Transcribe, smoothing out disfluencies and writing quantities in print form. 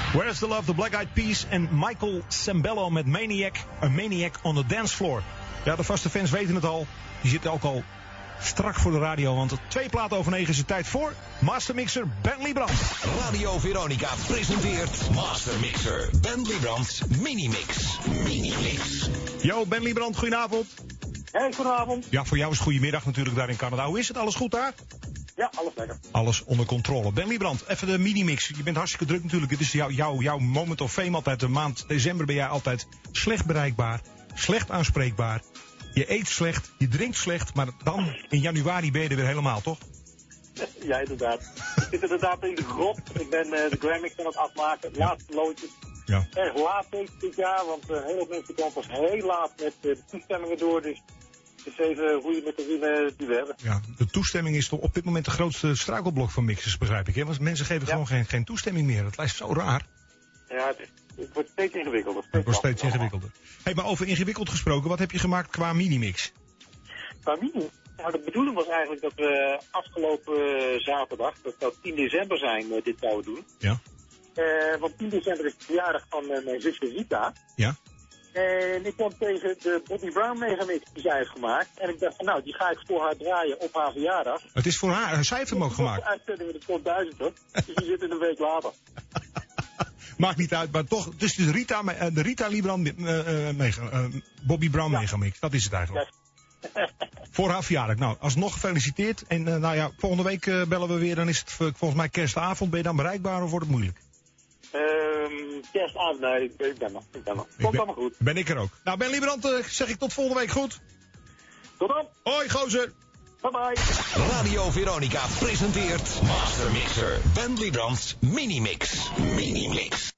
Where's the Love, the Black Eyed Peas en Michael Sembello met Maniac. A Maniac on the Dance Floor. Ja, de vaste fans weten het al. Die zitten ook al strak voor de radio, want 2 platen over 9 is het tijd voor Master Mixer Ben Liebrand. Radio Veronica presenteert Master Mixer Ben Liebrands Minimix. Minimix. Yo, Ben Liebrand, goedenavond. Hey, goedenavond. Ja, voor jou is het goedemiddag natuurlijk daar in Canada. Hoe is het? Alles goed daar? Ja, alles lekker. Alles onder controle. Ben Liebrand, even de minimix. Je bent hartstikke druk natuurlijk. Dit is jouw moment of fame altijd. De maand december ben jij altijd slecht bereikbaar, slecht aanspreekbaar. Je eet slecht, je drinkt slecht, maar dan in januari ben je er weer helemaal, toch? Ja, inderdaad. Ik zit inderdaad in de grot. Ik ben de Grammix aan het afmaken. Het laatste loodje. Ja. Erg laat dit jaar, want heel veel mensen komen pas heel laat met de toestemmingen door. Dus het is even roeien met de riemen die we hebben. Ja, de toestemming is toch op dit moment de grootste struikelblok van mixers, begrijp ik. Hè? Want mensen geven gewoon geen toestemming meer. Dat lijkt zo raar. Ja, het wordt steeds ingewikkelder. Het wordt steeds ingewikkelder. Hey, maar over ingewikkeld gesproken, wat heb je gemaakt qua minimix? Qua minimix? Nou, de bedoeling was eigenlijk dat we afgelopen zaterdag, dat zou 10 december zijn, dit zouden doen. Ja. Want 10 december is de verjaardag van mijn zusje Rita. Ja. En ik kwam tegen de Bobby Brown megamix die zij heeft gemaakt. En ik dacht van nou, die ga ik voor haar draaien op haar verjaardag. Het is voor haar, zij heeft hem ook gemaakt. De uitzending met de top 1000 op. Dus die zit in een week later. Maakt niet uit, maar toch, dus de Rita Liebrand Bobby Brown megamix. Dat is het eigenlijk. Ja. Voor haar verjaardag. Nou, alsnog gefeliciteerd. En nou ja, volgende week bellen we weer. Dan is het volgens mij kerstavond. Ben je dan bereikbaar of wordt het moeilijk? Kerstavond, nee, ik ben er. Komt allemaal goed. Ben ik er ook. Nou, Ben Liebrand, zeg ik tot volgende week goed. Tot dan. Hoi, gozer. Bye bye. Radio Veronica presenteert Master Mixer Ben Liebrands Minimix. Minimix.